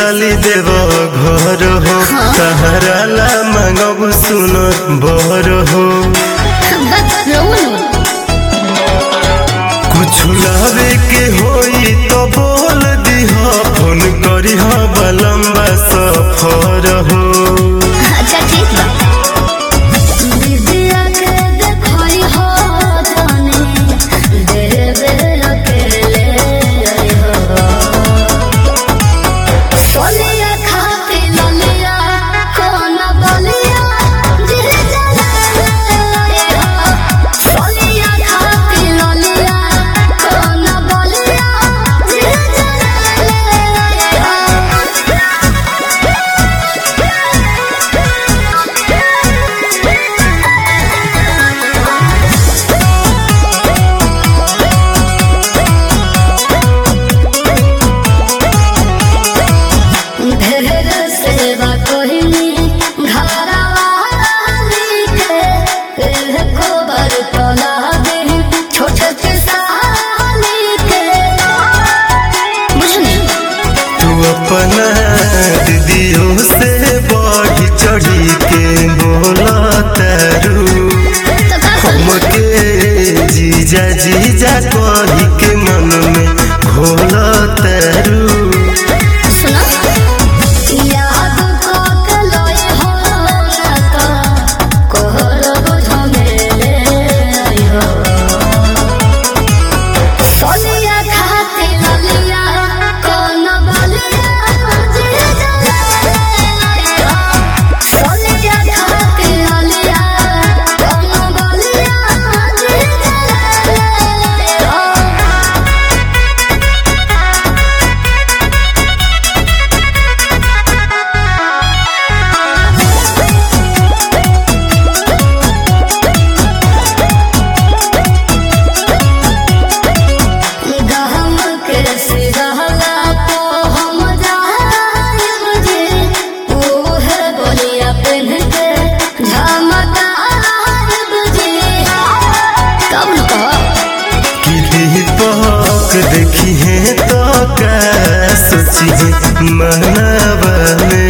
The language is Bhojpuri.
साली देव घर हो तहरा ला मांगब सुनर बर हो कुछ लावे के होई तो बोल दीह फोन करी लंबा सफर हो। अच्छा ठीक बा अपना दीदियों से बढ़ी चढ़ी के बोला तारू हमके जीजा जीजा कही के मन में घोला तारू। देखी है तो क्या सोची मनवा में